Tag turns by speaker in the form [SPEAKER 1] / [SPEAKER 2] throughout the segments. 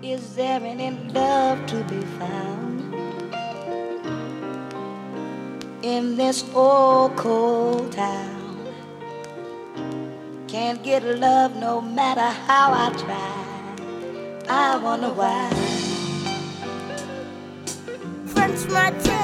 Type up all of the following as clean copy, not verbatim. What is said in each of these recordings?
[SPEAKER 1] Is there any love to be found in this old cold town? Can't get love no matter how I try. I wonder why. French Martin.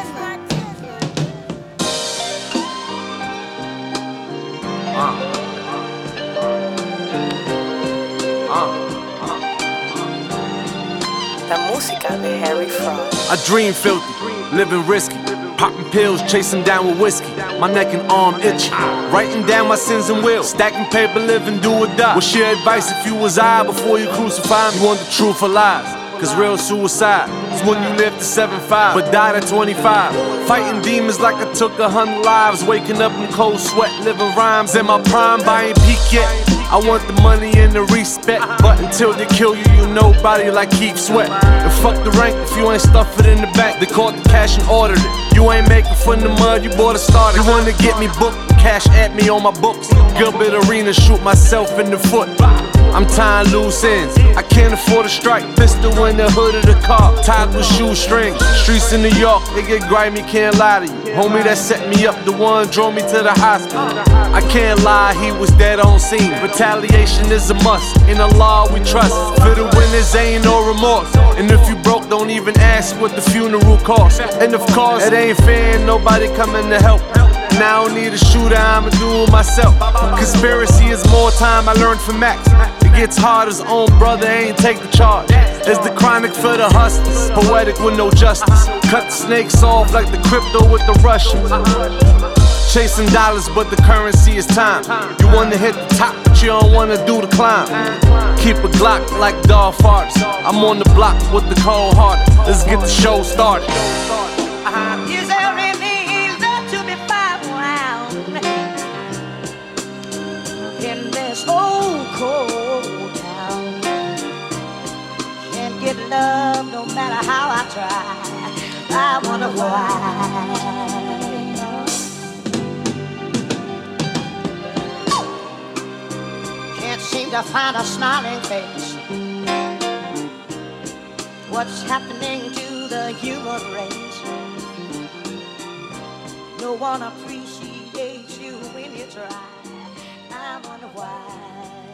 [SPEAKER 2] La música de Harry Frost.
[SPEAKER 3] I dream filthy, living risky, popping pills, chasing down with whiskey. My neck and arm itchy, writing down my sins and wills, stacking paper, living do or die. What's your advice if you was I before you crucify me? You want the truth or lies? Cause real suicide is when you live to 7-5 but died at 25. Fighting demons like I took 100 lives, waking up in cold sweat, living rhymes in my prime, but I ain't peak yet. I want the money and the respect, but until they kill you, you nobody like Keith Sweat. And fuck the rank if you ain't stuff it in the bank. They caught the cash and ordered it. You ain't making from the mud, you bought a starter. You wanna get me booked, cash at me on my books. Gilbert Arena, shoot myself in the foot. I'm tying loose ends, I can't afford a strike. Pistol in the hood of the car, tied with shoestrings. Streets in New York, they get grimy, can't lie to you. Homie that set me up, the one drove me to the hospital. I can't lie, he was dead on scene. Retaliation is a must, in the law we trust. For the winners ain't no remorse. And if you broke, don't even ask what the funeral cost. And of course, it ain't fair, nobody coming to help. And I don't need a shooter, I'ma do it myself. Conspiracy is more time I learned from Max. It gets hard, his own brother ain't take the charge. It's the chronic for the hustlers, poetic with no justice. Cut the snakes off like the crypto with the Russians. Chasing dollars, but the currency is time. You wanna hit the top, but you don't wanna do the climb. Keep a Glock like Dolph artists. I'm on the block with the cold heart. Let's get the show started.
[SPEAKER 1] Is there any love to be found in this old cold town? Can't get love no matter how I try. I wonder why. Can't seem to find a smiling face. What's happening to the human race? No one appreciates you when you try. I wonder why.